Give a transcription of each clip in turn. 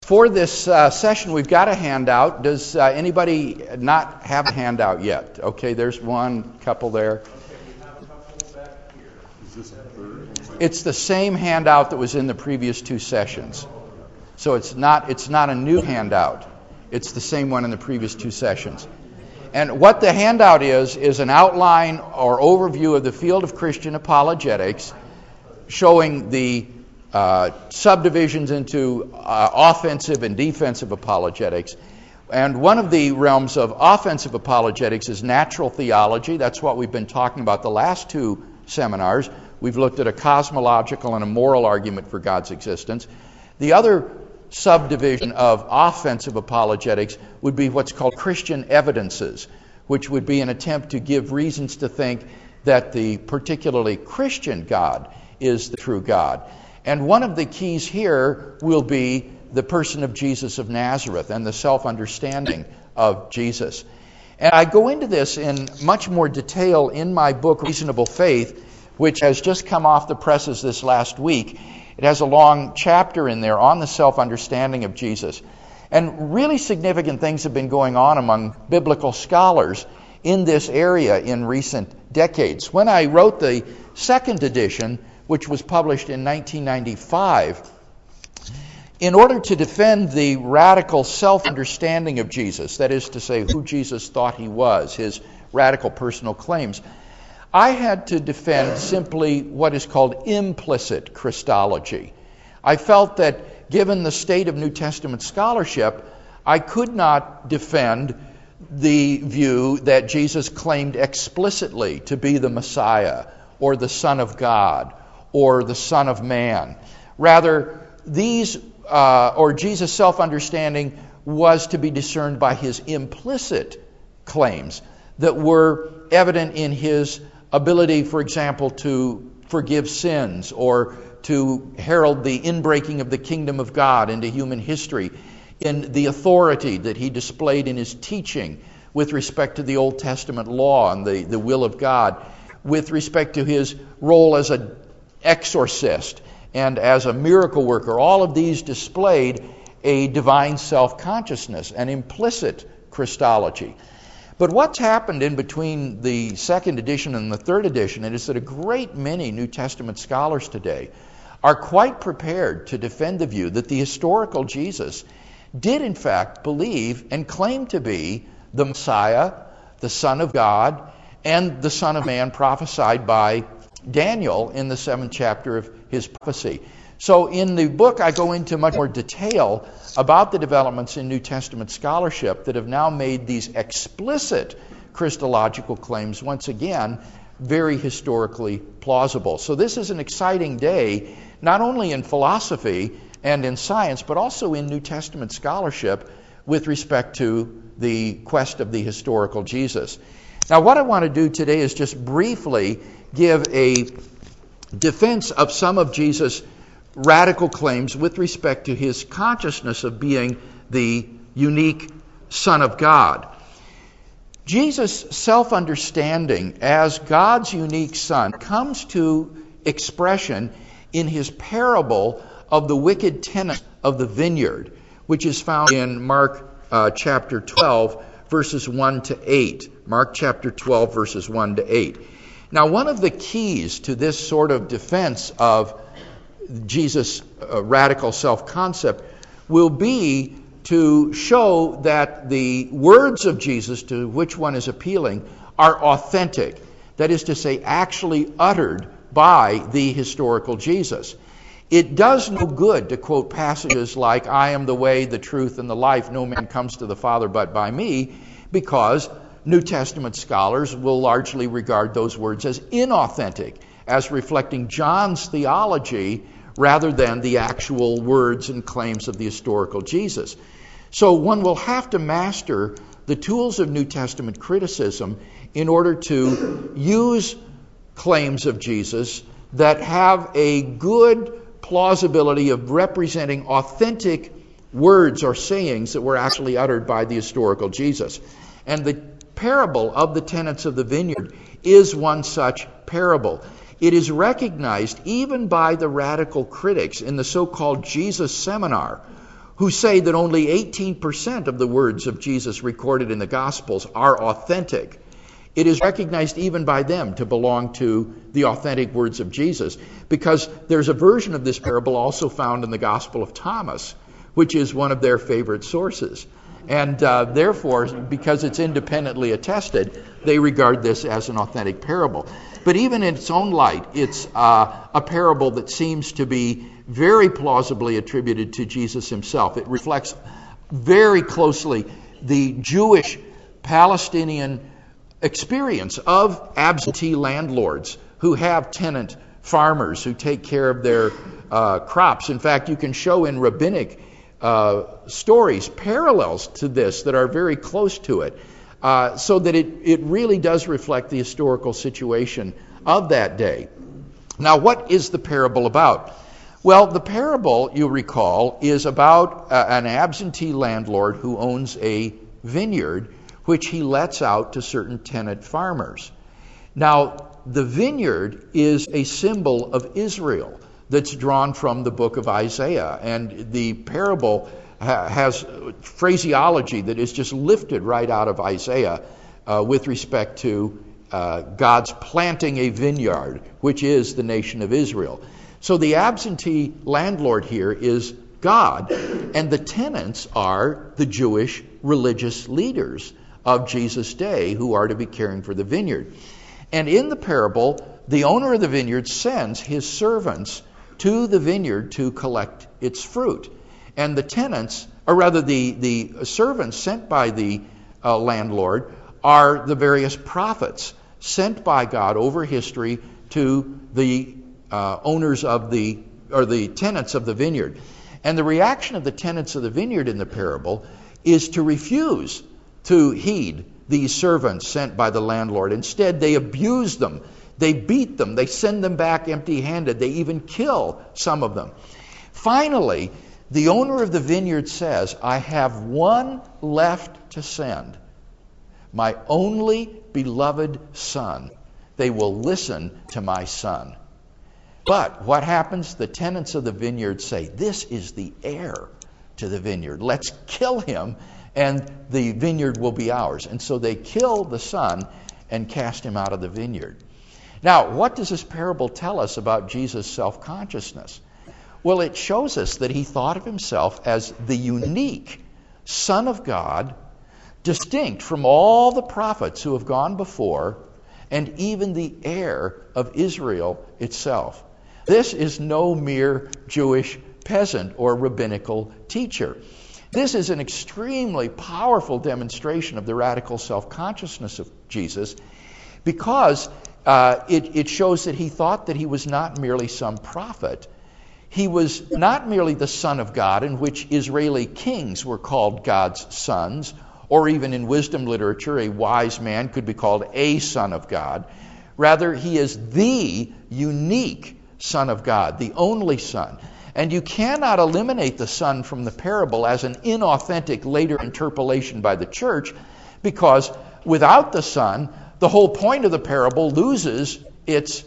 For this session, we've got a handout. Does anybody not have a handout yet? Okay, there's one couple there. It's the same handout that was in the previous two sessions. So it's not a new handout. It's the same one in the previous two sessions. And what the handout is an outline or overview of the field of Christian apologetics, showing the subdivisions into offensive and defensive apologetics. And one of the realms of offensive apologetics is natural theology. That's what we've been talking about the last two seminars. We've looked at a cosmological and a moral argument for God's existence. The other subdivision of offensive apologetics would be what's called Christian evidences, which would be an attempt to give reasons to think that the particularly Christian God is the true God. And one of the keys here will be the person of Jesus of Nazareth and the self-understanding of Jesus. And I go into this in much more detail in my book, Reasonable Faith, which has just come off the presses this last week. It has a long chapter in there on the self-understanding of Jesus. And really significant things have been going on among biblical scholars in this area in recent decades. When I wrote the second edition, which was published in 1995, in order to defend the radical self-understanding of Jesus, that is to say, who Jesus thought he was, his radical personal claims, I had to defend simply what is called implicit Christology. I felt that given the state of New Testament scholarship, I could not defend the view that Jesus claimed explicitly to be the Messiah or the Son of God or the Son of Man. Rather, these, or Jesus' self-understanding was to be discerned by his implicit claims that were evident in his ability, for example, to forgive sins or to herald the inbreaking of the kingdom of God into human history, in the authority that he displayed in his teaching with respect to the Old Testament law and the will of God, with respect to his role as an exorcist and as a miracle worker. All of these displayed a divine self-consciousness, an implicit Christology. But what's happened in between the second edition and the third edition is that a great many New Testament scholars today are quite prepared to defend the view that the historical Jesus did in fact believe and claim to be the Messiah, the Son of God, and the Son of Man prophesied by Daniel in the 7th chapter of his prophecy. So in the book I go into much more detail about the developments in New Testament scholarship that have now made these explicit Christological claims once again very historically plausible. So this is an exciting day, not only in philosophy and in science, but also in New Testament scholarship with respect to the quest of the historical Jesus. Now what I want to do today is just briefly give a defense of some of Jesus' radical claims with respect to his consciousness of being the unique Son of God. Jesus' self-understanding as God's unique Son comes to expression in his parable of the wicked tenant of the vineyard, which is found in Mark chapter 12, verses 1 to 8. Mark chapter 12, verses 1 to 8. Now, one of the keys to this sort of defense of Jesus' radical self-concept will be to show that the words of Jesus to which one is appealing are authentic. That is to say, actually uttered by the historical Jesus. It does no good to quote passages like, I am the way, the truth, and the life. No man comes to the Father but by me, because New Testament scholars will largely regard those words as inauthentic, as reflecting John's theology rather than the actual words and claims of the historical Jesus. So one will have to master the tools of New Testament criticism in order to use claims of Jesus that have a good plausibility of representing authentic words or sayings that were actually uttered by the historical Jesus. And the parable of the tenants of the vineyard is one such parable. It is recognized even by the radical critics in the so-called Jesus Seminar, who say that only 18% of the words of Jesus recorded in the Gospels are authentic. It is recognized even by them to belong to the authentic words of Jesus, because there's a version of this parable also found in the Gospel of Thomas, which is one of their favorite sources. And therefore, because it's independently attested, they regard this as an authentic parable. But even in its own light, it's a parable that seems to be very plausibly attributed to Jesus himself. It reflects very closely the Jewish Palestinian experience of absentee landlords who have tenant farmers who take care of their crops. In fact, you can show in rabbinic stories parallels to this that are very close to it, so that it really does reflect the historical situation of that day. Now, what is the parable about? Well, the parable, you'll recall, is about an absentee landlord who owns a vineyard which he lets out to certain tenant farmers. Now, the vineyard is a symbol of Israel that's drawn from the book of Isaiah, and the parable has phraseology that is just lifted right out of Isaiah with respect to God's planting a vineyard, which is the nation of Israel. So the absentee landlord here is God, and the tenants are the Jewish religious leaders of Jesus' day who are to be caring for the vineyard. And in the parable, the owner of the vineyard sends his servants to the vineyard to collect its fruit. And the tenants, or rather the servants sent by the landlord, are the various prophets sent by God over history to the owners of the tenants of the vineyard. And the reaction of the tenants of the vineyard in the parable is to refuse to heed these servants sent by the landlord. Instead, they abuse them, they beat them, they send them back empty-handed, they even kill some of them. Finally, the owner of the vineyard says, I have one left to send, my only beloved son. They will listen to my son. But what happens? The tenants of the vineyard say, this is the heir to the vineyard. Let's kill him, and the vineyard will be ours. And so they kill the son and cast him out of the vineyard. Now, what does this parable tell us about Jesus' self-consciousness? Well, it shows us that he thought of himself as the unique Son of God, distinct from all the prophets who have gone before, and even the heir of Israel itself. This is no mere Jewish peasant or rabbinical teacher. This is an extremely powerful demonstration of the radical self-consciousness of Jesus, because it shows that he thought that he was not merely some prophet. He was not merely the Son of God, in which Israeli kings were called God's sons, or even in wisdom literature, a wise man could be called a son of God. Rather, he is the unique Son of God, the only Son. And you cannot eliminate the Son from the parable as an inauthentic later interpolation by the church, because without the Son, the whole point of the parable loses its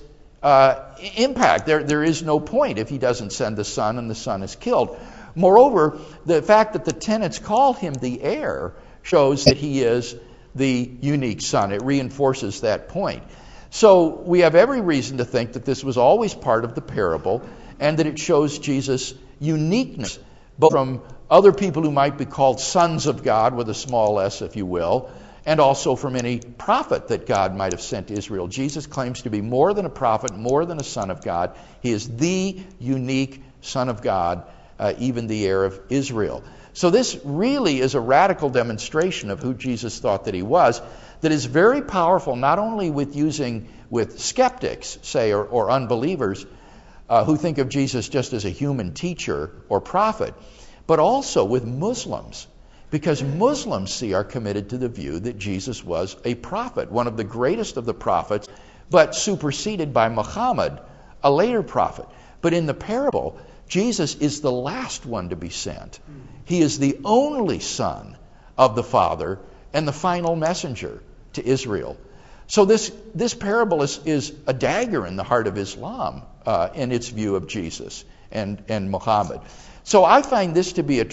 impact. There is no point if he doesn't send the Son and the Son is killed. Moreover, the fact that the tenants call him the heir shows that he is the unique Son. It reinforces that point. So we have every reason to think that this was always part of the parable, and that it shows Jesus' uniqueness, both from other people who might be called sons of God, with a small s, if you will, and also from any prophet that God might have sent to Israel. Jesus claims to be more than a prophet, more than a son of God. He is the unique Son of God, even the heir of Israel. So this really is a radical demonstration of who Jesus thought that he was, that is very powerful, not only with skeptics, say, or unbelievers, who think of Jesus just as a human teacher or prophet, but also with Muslims, because Muslims are committed to the view that Jesus was a prophet, one of the greatest of the prophets, but superseded by Muhammad, a later prophet. But in the parable, Jesus is the last one to be sent. He is the only Son of the Father and the final messenger to Israel. So this parable is a dagger in the heart of Islam in its view of Jesus and Muhammad. So I find this to be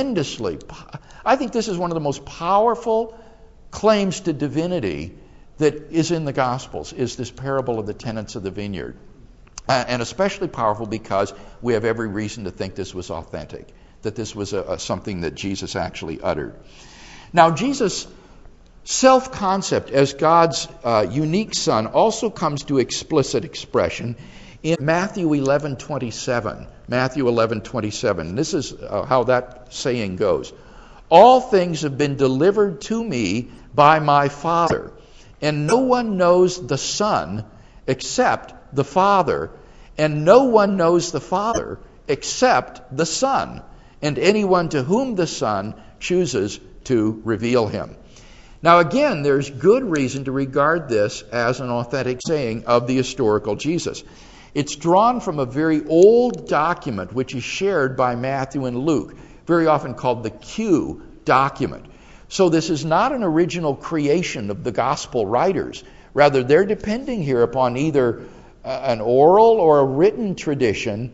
I think this is one of the most powerful claims to divinity that is in the Gospels, is this parable of the tenants of the vineyard. And especially powerful because we have every reason to think this was authentic, that this was something that Jesus actually uttered. Now, Jesus' self-concept as God's unique Son also comes to explicit expression in Matthew 11:27. Matthew 11:27. This is how that saying goes. All things have been delivered to me by my Father, and no one knows the Son except the Father, and no one knows the Father except the Son, and anyone to whom the Son chooses to reveal him. Now again, there's good reason to regard this as an authentic saying of the historical Jesus. It's drawn from a very old document which is shared by Matthew and Luke, very often called the Q document. So this is not an original creation of the gospel writers. Rather, they're depending here upon either an oral or a written tradition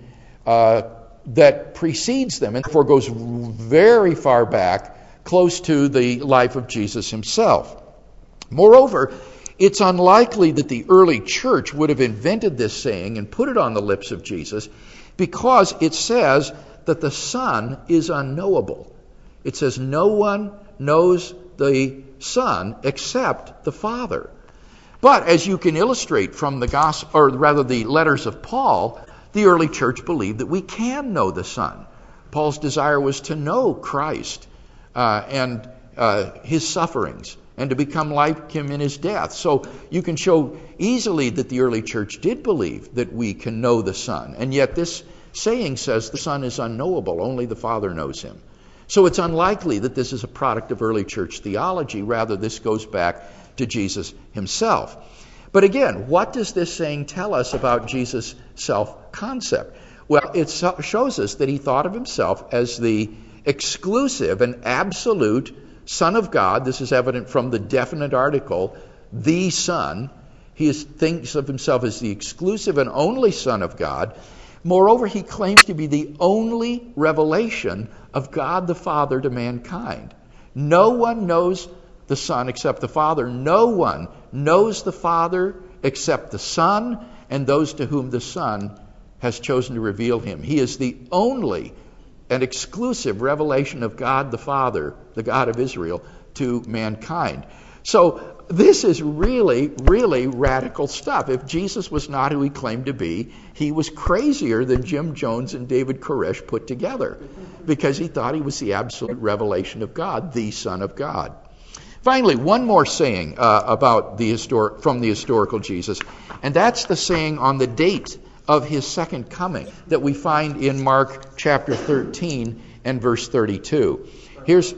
that precedes them and therefore goes very far back, close to the life of Jesus himself. Moreover, it's unlikely that the early church would have invented this saying and put it on the lips of Jesus, because it says that the Son is unknowable. It says no one knows the Son except the Father. But as you can illustrate from the gospel, or rather the letters of Paul, the early church believed that we can know the Son. Paul's desire was to know Christ and his sufferings, and to become like him in his death. So you can show easily that the early church did believe that we can know the Son. And yet this saying says the Son is unknowable, only the Father knows him. So it's unlikely that this is a product of early church theology. Rather, this goes back to Jesus himself. But again, what does this saying tell us about Jesus' self-concept? Well, it shows us that he thought of himself as the exclusive and absolute Son of God. This is evident from the definite article, the Son. He thinks of himself as the exclusive and only Son of God. Moreover, he claims to be the only revelation of God the Father to mankind. No one knows the Son except the Father. No one knows the Father except the Son and those to whom the Son has chosen to reveal him. He is the only and exclusive revelation of God the Father, the God of Israel, to mankind. So this is really, really radical stuff. If Jesus was not who he claimed to be, he was crazier than Jim Jones and David Koresh put together, because he thought he was the absolute revelation of God, the Son of God. Finally, one more saying from the historical Jesus, and that's the saying on the date of his second coming that we find in Mark chapter 13 and verse 32. Here's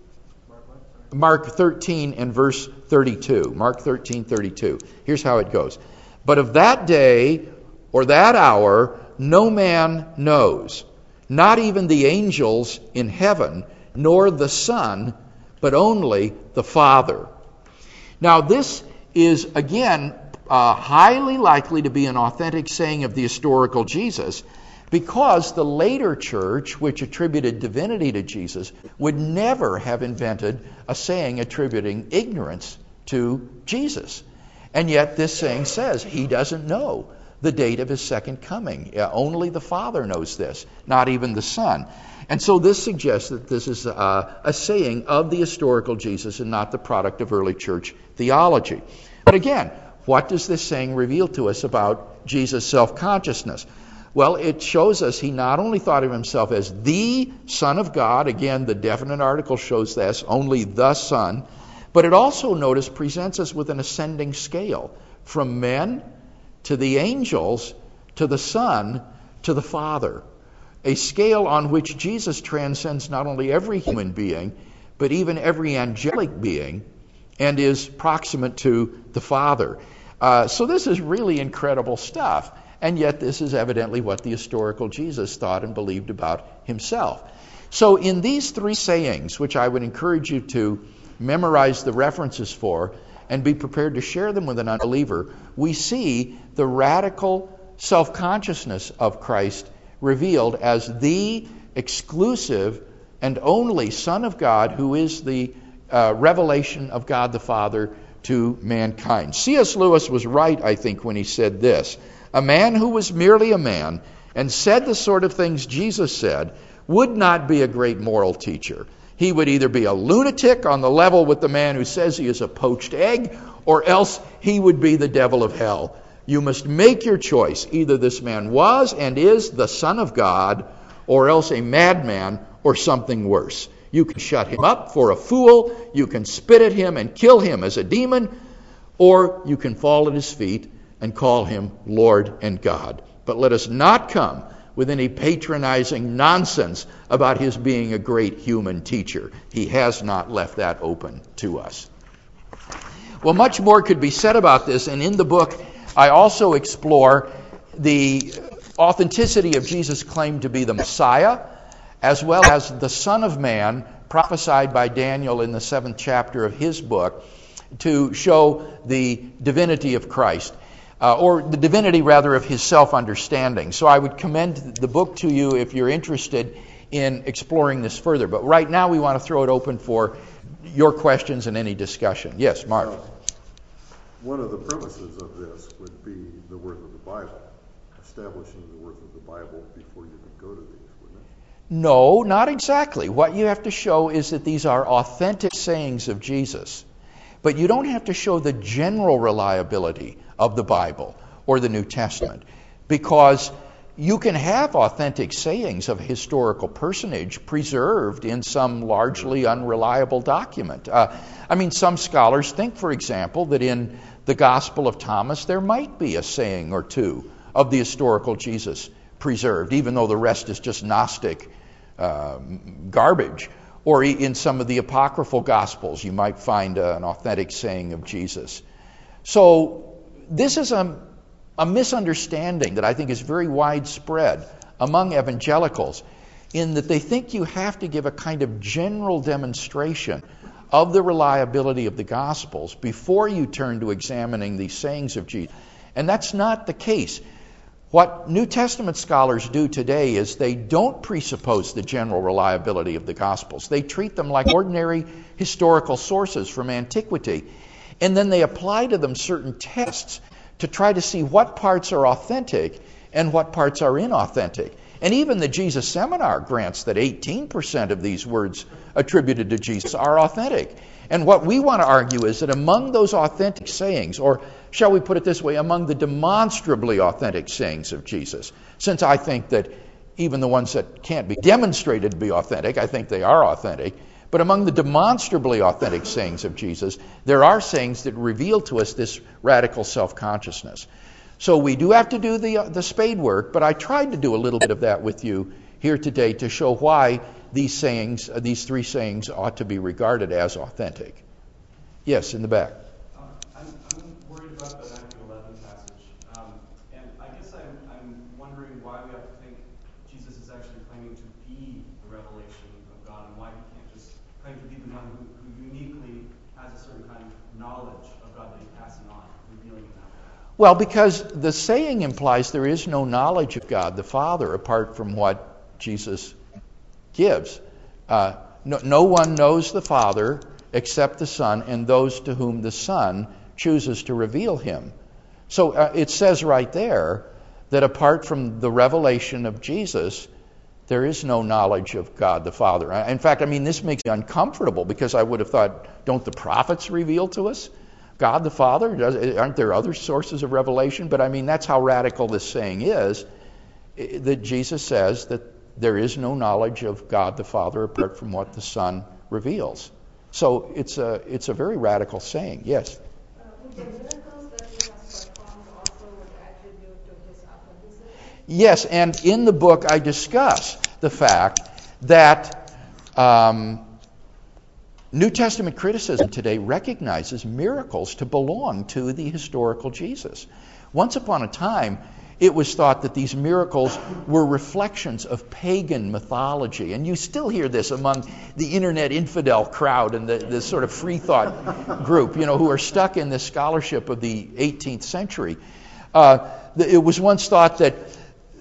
Mark 13 and verse 32. Mark 13:32. Here's how it goes. But of that day or that hour no man knows, not even the angels in heaven, nor the Son, but only the Father. Now this is, again, highly likely to be an authentic saying of the historical Jesus, because the later church, which attributed divinity to Jesus, would never have invented a saying attributing ignorance to Jesus. And yet this saying says he doesn't know the date of his second coming. Only the Father knows this, not even the Son. And so this suggests that this is a saying of the historical Jesus and not the product of early church theology. But again, what does this saying reveal to us about Jesus' self-consciousness? Well, it shows us he not only thought of himself as the Son of God, again, the definite article shows this, only the Son, but it also, notice, presents us with an ascending scale from men to the angels to the Son to the Father, a scale on which Jesus transcends not only every human being, but even every angelic being, and is proximate to the Father. So this is really incredible stuff. And yet this is evidently what the historical Jesus thought and believed about himself. So in these three sayings, which I would encourage you to memorize the references for and be prepared to share them with an unbeliever, we see the radical self-consciousness of Christ revealed as the exclusive and only Son of God, who is the revelation of God the Father to mankind. C.S. Lewis was right, I think, when he said this: a man who was merely a man and said the sort of things Jesus said would not be a great moral teacher. He would either be a lunatic on the level with the man who says he is a poached egg, or else he would be the devil of hell. You must make your choice. Either this man was and is the Son of God, or else a madman or something worse. You can shut him up for a fool, you can spit at him and kill him as a demon, or you can fall at his feet and call him Lord and God. But let us not come with any patronizing nonsense about his being a great human teacher. He has not left that open to us. Well, much more could be said about this, and in the book I also explore the authenticity of Jesus' claim to be the Messiah, as well as the Son of Man prophesied by Daniel in the 7th chapter of his book to show the divinity of Christ, or the divinity, rather, of his self-understanding. So I would commend the book to you if you're interested in exploring this further. But right now we want to throw it open for your questions and any discussion. Yes, Mark. One of the premises of this would be the worth of the Bible, establishing the worth of the Bible before you could go to these, wouldn't it? No, not exactly. What you have to show is that these are authentic sayings of Jesus. But you don't have to show the general reliability of the Bible or the New Testament, because you can have authentic sayings of a historical personage preserved in some largely unreliable document. Some scholars think, for example, that in the Gospel of Thomas there might be a saying or two of the historical Jesus preserved, even though the rest is just Gnostic garbage. Or in some of the apocryphal Gospels you might find an authentic saying of Jesus. So this is a misunderstanding that I think is very widespread among evangelicals, in that they think you have to give a kind of general demonstration of the reliability of the Gospels before you turn to examining these sayings of Jesus. And that's not the case. What New Testament scholars do today is they don't presuppose the general reliability of the Gospels. They treat them like ordinary historical sources from antiquity, and then they apply to them certain tests to try to see what parts are authentic and what parts are inauthentic. And even the Jesus Seminar grants that 18% of these words attributed to Jesus are authentic. And what we want to argue is that among those authentic sayings, or shall we put it this way, among the demonstrably authentic sayings of Jesus, since I think that even the ones that can't be demonstrated to be authentic, I think they are authentic, but among the demonstrably authentic sayings of Jesus, there are sayings that reveal to us this radical self-consciousness. So we do have to do the spade work, but I tried to do a little bit of that with you here today to show why these sayings, these three sayings, ought to be regarded as authentic. Yes, in the back. I'm worried about the Matthew 11 passage, and I guess I'm wondering why we have to think Jesus is actually claiming to be the revelation of God, and why he can't just claim to be the one who uniquely has a certain kind of knowledge of God that he's passing on, revealing that. Well, because the saying implies there is no knowledge of God the Father apart from what Jesus gives. No one knows the Father except the Son and those to whom the Son chooses to reveal him. So it says right there that apart from the revelation of Jesus, there is no knowledge of God the Father. In fact, this makes me uncomfortable, because I would have thought, don't the prophets reveal to us God the Father? Aren't there other sources of revelation? But that's how radical this saying is, that Jesus says that there is no knowledge of God the Father apart from what the Son reveals. So it's a very radical saying. Yes? Would the miracles that he has performed also would attribute to his authenticity? Yes, and in the book I discuss the fact that New Testament criticism today recognizes miracles to belong to the historical Jesus. Once upon a time, it was thought that these miracles were reflections of pagan mythology. And you still hear this among the internet infidel crowd and the sort of free thought group, who are stuck in this scholarship of the 18th century. It was once thought that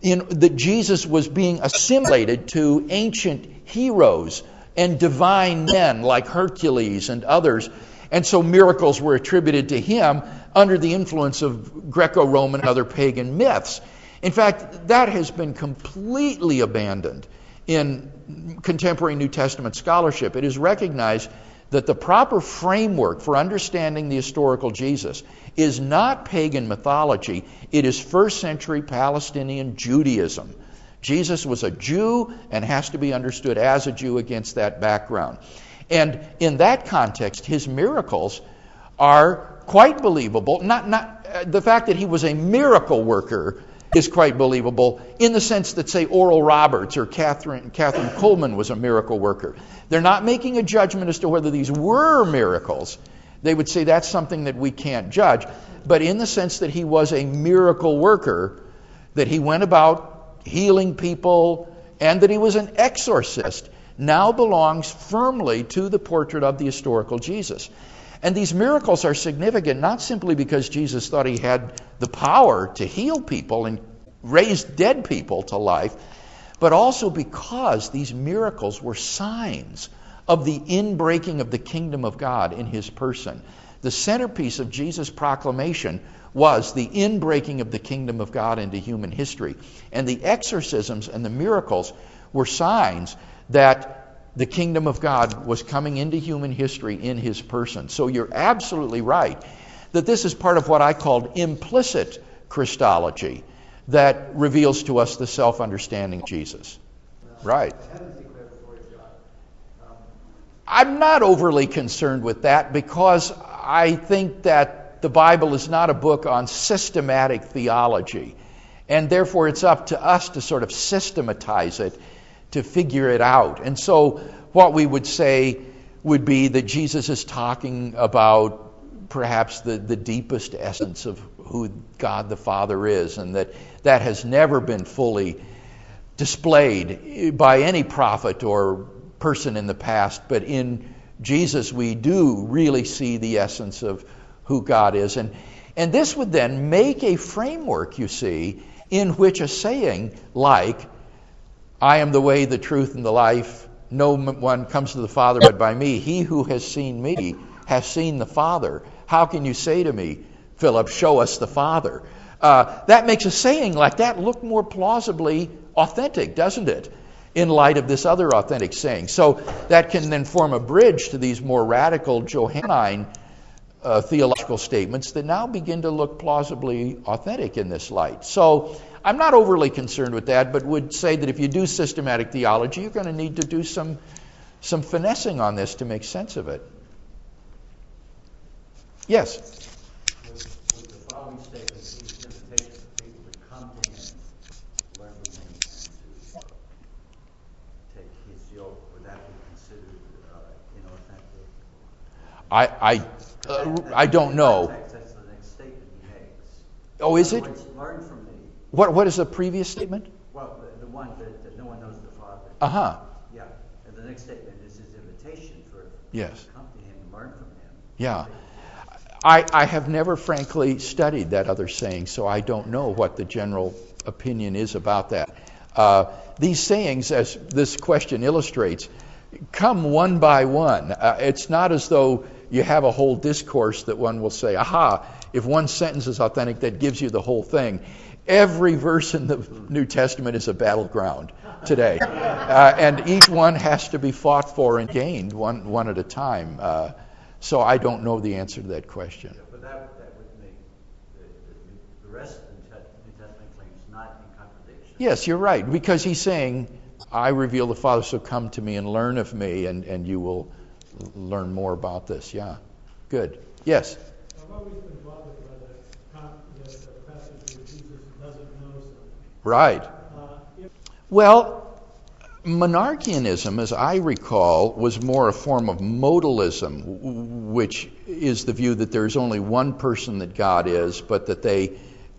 that Jesus was being assimilated to ancient heroes and divine men like Hercules and others. And so miracles were attributed to him under the influence of Greco-Roman and other pagan myths. In fact, that has been completely abandoned in contemporary New Testament scholarship. It is recognized that the proper framework for understanding the historical Jesus is not pagan mythology. It is first century Palestinian Judaism. Jesus was a Jew and has to be understood as a Jew against that background. And in that context, his miracles are quite believable. The fact that he was a miracle worker is quite believable in the sense that, say, Oral Roberts or Catherine Kuhlman was a miracle worker. They're not making a judgment as to whether these were miracles. They would say that's something that we can't judge. But in the sense that he was a miracle worker, that he went about healing people, and that he was an exorcist, now belongs firmly to the portrait of the historical Jesus. And these miracles are significant not simply because Jesus thought he had the power to heal people and raise dead people to life, but also because these miracles were signs of the inbreaking of the kingdom of God in his person. The centerpiece of Jesus' proclamation was the inbreaking of the kingdom of God into human history. And the exorcisms and the miracles were signs that the kingdom of God was coming into human history in his person. So you're absolutely right that this is part of what I called implicit Christology that reveals to us the self-understanding of Jesus. Right. I'm not overly concerned with that because I think that the Bible is not a book on systematic theology. And therefore it's up to us to sort of systematize it, to figure it out. And so what we would say would be that Jesus is talking about perhaps the deepest essence of who God the Father is, and that has never been fully displayed by any prophet or person in the past. But in Jesus we do really see the essence of who God is. And this would then make a framework, you see, in which a saying like, I am the way, the truth, and the life. No one comes to the Father but by me. He who has seen me has seen the Father. How can you say to me, Philip, show us the Father? That makes a saying like that look more plausibly authentic, doesn't it? In light of this other authentic saying. So that can then form a bridge to these more radical Johannine theological statements that now begin to look plausibly authentic in this light. So I'm not overly concerned with that, but would say that if you do systematic theology, you're going to need to do some finessing on this to make sense of it. Yes? With the following statement, he's invitation for people to come to him, learn from him, and to take his yoke. Would that be considered inauthentic? I don't know. That's the next statement he makes. Oh, is it? Learn from me. What is the previous statement? Well, the one that no one knows the Father. Uh-huh. Yeah. And the next statement is his invitation for Yes. people to come to him and learn from him. Yeah. I have never, frankly, studied that other saying, so I don't know what the general opinion is about that. These sayings, as this question illustrates, come one by one. It's not as though you have a whole discourse that one will say, aha, if one sentence is authentic, that gives you the whole thing. Every verse in the New Testament is a battleground today. And each one has to be fought for and gained one at a time. So I don't know the answer to that question. But that would make the rest of the New Testament claims not in contradiction. Yes, you're right, because he's saying, I reveal the Father, so come to me and learn of me, and you will learn more about this. Yeah, good. Yes? I've always been bothered by the passage where Jesus doesn't know something. Right. Well, monarchianism, as I recall, was more a form of modalism, which is the view that there's only one person that God is, but that they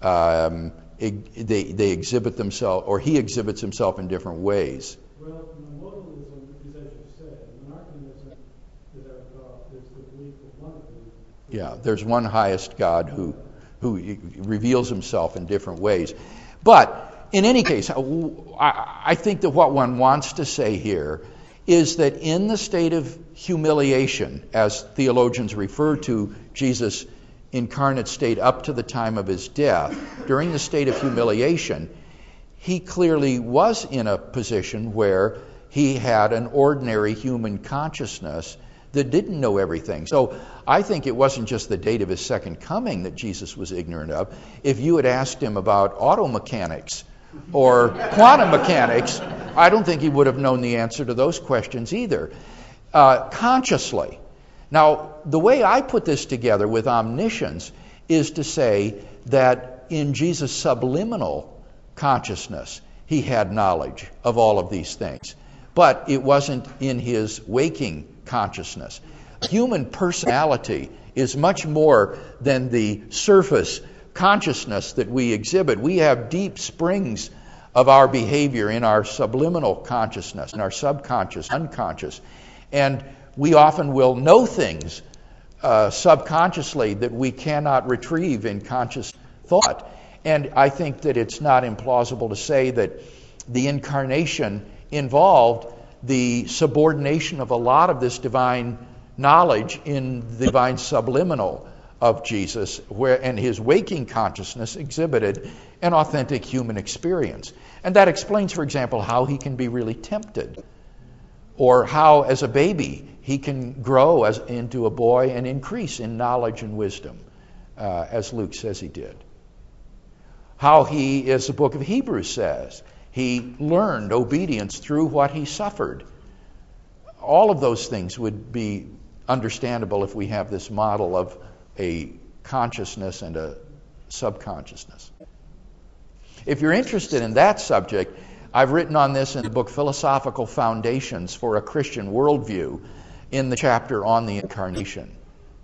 exhibit themselves, or he exhibits himself in different ways. Well, modalism is, as you said, monarchianism is the belief of one of them. Yeah, there's one highest God who reveals himself in different ways. But In any case, I think that what one wants to say here is that in the state of humiliation, as theologians refer to Jesus' incarnate state up to the time of his death, during the state of humiliation, he clearly was in a position where he had an ordinary human consciousness that didn't know everything. So I think it wasn't just the date of his second coming that Jesus was ignorant of. If you had asked him about auto mechanics or quantum mechanics, I don't think he would have known the answer to those questions either. Consciously. Now, the way I put this together with omniscience is to say that in Jesus' subliminal consciousness, he had knowledge of all of these things. But it wasn't in his waking consciousness. Human personality is much more than the surface consciousness that we exhibit. We have deep springs of our behavior in our subliminal consciousness, in our subconscious, unconscious. And we often will know things subconsciously that we cannot retrieve in conscious thought. And I think that it's not implausible to say that the incarnation involved the subordination of a lot of this divine knowledge in the divine subliminal of Jesus, and his waking consciousness exhibited an authentic human experience. And that explains, for example, how he can be really tempted, or how, as a baby, he can grow into a boy and increase in knowledge and wisdom, as Luke says he did. How he, as the book of Hebrews says, he learned obedience through what he suffered. All of those things would be understandable if we have this model of a consciousness and a subconsciousness. If you're interested in that subject, I've written on this in the book Philosophical Foundations for a Christian Worldview in the chapter on the Incarnation.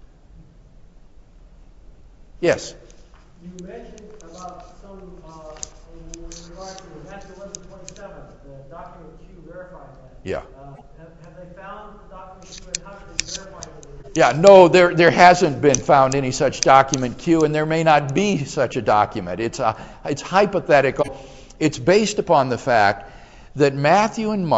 Yes? You mentioned about some, in regard to Matthew 11:27, the document Q verified that. Yeah. Have they found the document Q, and how did they verify it? Yeah, no, there hasn't been found any such document Q, and there may not be such a document. It's hypothetical. It's based upon the fact that Matthew and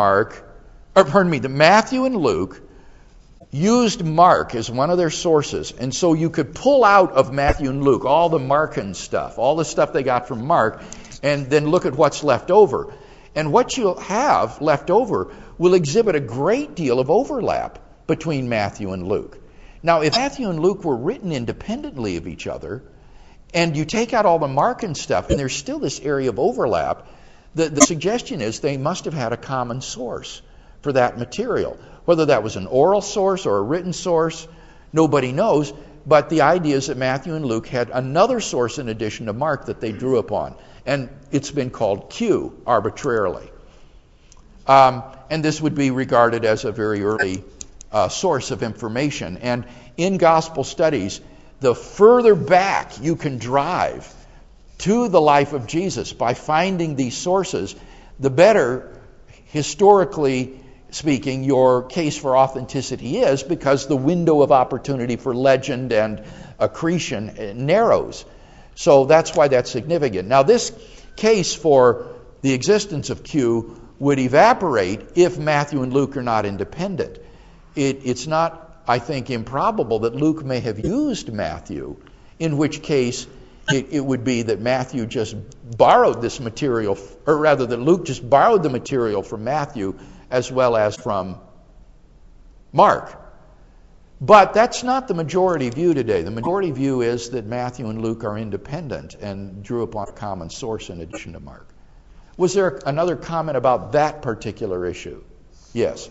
Luke used Mark as one of their sources, and so you could pull out of Matthew and Luke all the Markan stuff, all the stuff they got from Mark, and then look at what's left over. And what you'll have left over will exhibit a great deal of overlap between Matthew and Luke. Now, if Matthew and Luke were written independently of each other, and you take out all the Markan stuff, and there's still this area of overlap, the suggestion is they must have had a common source for that material. Whether that was an oral source or a written source, nobody knows, but the idea is that Matthew and Luke had another source in addition to Mark that they drew upon, and it's been called Q arbitrarily. And this would be regarded as a very early source of information. And in gospel studies, the further back you can drive to the life of Jesus by finding these sources, the better, historically speaking, your case for authenticity is, because the window of opportunity for legend and accretion narrows. So that's why that's significant. Now, this case for the existence of Q would evaporate if Matthew and Luke are not independent. It's not, I think, improbable that Luke may have used Matthew, in which case it would be that Matthew just borrowed this material, or rather that Luke just borrowed the material from Matthew as well as from Mark. But that's not the majority view today. The majority view is that Matthew and Luke are independent and drew upon a common source in addition to Mark. Was there another comment about that particular issue? Yes.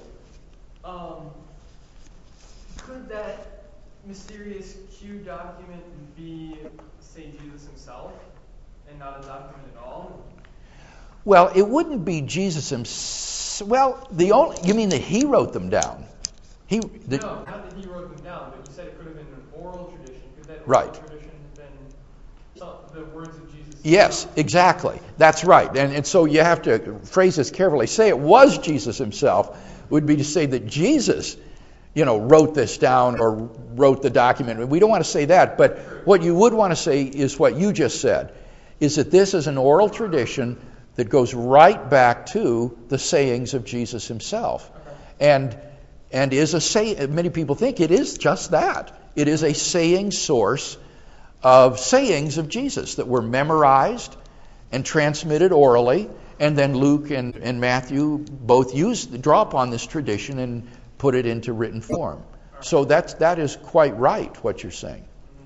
Could that mysterious Q document be, say, Jesus himself, and not a document at all? Well, it wouldn't be Jesus himself. Well, you mean that he wrote them down? No, not that he wrote them down, but you said it could have been an oral tradition. Could that Right. oral tradition have been the words of Jesus? Yes, exactly. That's right. And so you have to phrase this carefully. Say it was Jesus himself would be to say that Jesus, wrote this down or wrote the document. We don't want to say that, but what you would want to say is what you just said, is that this is an oral tradition that goes right back to the sayings of Jesus himself. And is a say. Many people think it is just that. It is a saying source of sayings of Jesus that were memorized and transmitted orally, and then Luke and Matthew both draw upon this tradition and put it into written form. So that is quite right, what you're saying.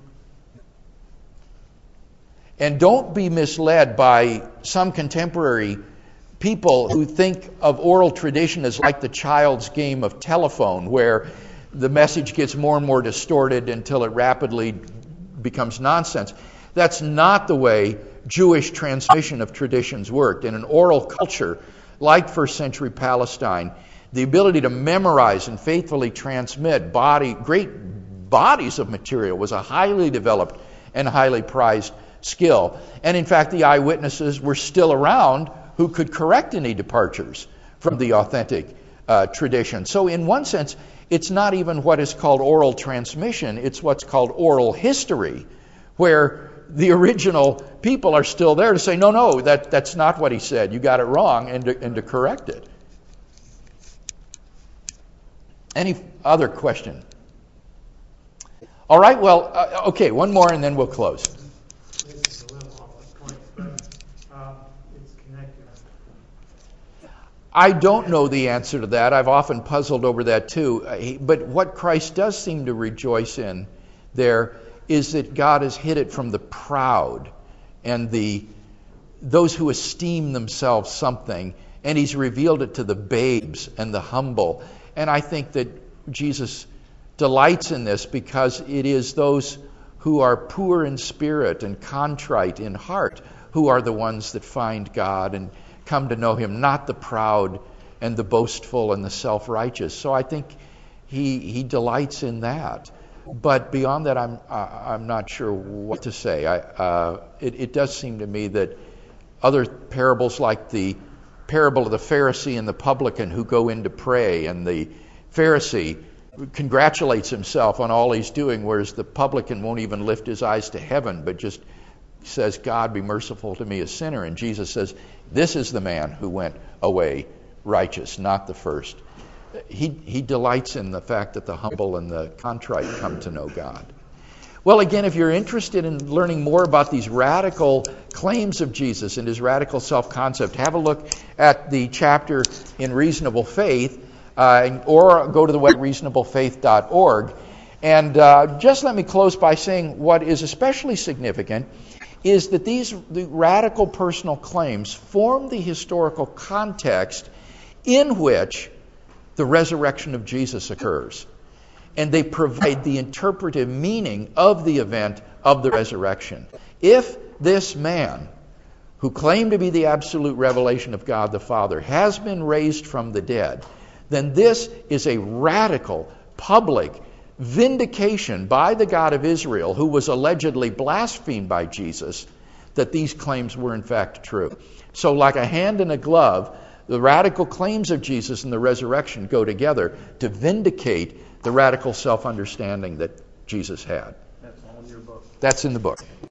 And don't be misled by some contemporary people who think of oral tradition as like the child's game of telephone, where the message gets more and more distorted until it rapidly becomes nonsense. That's not the way Jewish transmission of traditions worked. In an oral culture like first century Palestine, the ability to memorize and faithfully transmit great bodies of material was a highly developed and highly prized skill. And in fact, the eyewitnesses were still around who could correct any departures from the authentic tradition. So in one sense, it's not even what is called oral transmission, it's what's called oral history, where the original people are still there to say, no, that's not what he said, you got it wrong, and to correct it. Any other question? All right, well, okay, one more and then we'll close. This is a little off the point, but it's connected. I don't know the answer to that. I've often puzzled over that too. But what Christ does seem to rejoice in there is that God has hid it from the proud and those who esteem themselves something, and he's revealed it to the babes and the humble. And I think that Jesus delights in this because it is those who are poor in spirit and contrite in heart who are the ones that find God and come to know him, not the proud and the boastful and the self-righteous. So I think he delights in that. But beyond that, I'm not sure what to say. It does seem to me that other parables, like the parable of the Pharisee and the publican who go in to pray, and the Pharisee congratulates himself on all he's doing, whereas the publican won't even lift his eyes to heaven, but just says, God, be merciful to me, a sinner. And Jesus says, this is the man who went away righteous, not the first. He delights in the fact that the humble and the contrite come to know God. Well, again, if you're interested in learning more about these radical claims of Jesus and his radical self-concept, have a look at the chapter in Reasonable Faith, or go to the web reasonablefaith.org. And just let me close by saying what is especially significant is that the radical personal claims form the historical context in which the resurrection of Jesus occurs. And they provide the interpretive meaning of the event of the resurrection. If this man, who claimed to be the absolute revelation of God the Father, has been raised from the dead, then this is a radical, public vindication by the God of Israel, who was allegedly blasphemed by Jesus, that these claims were in fact true. So like a hand in a glove, the radical claims of Jesus and the resurrection go together to vindicate the radical self-understanding that Jesus had. That's all in your book. That's in the book.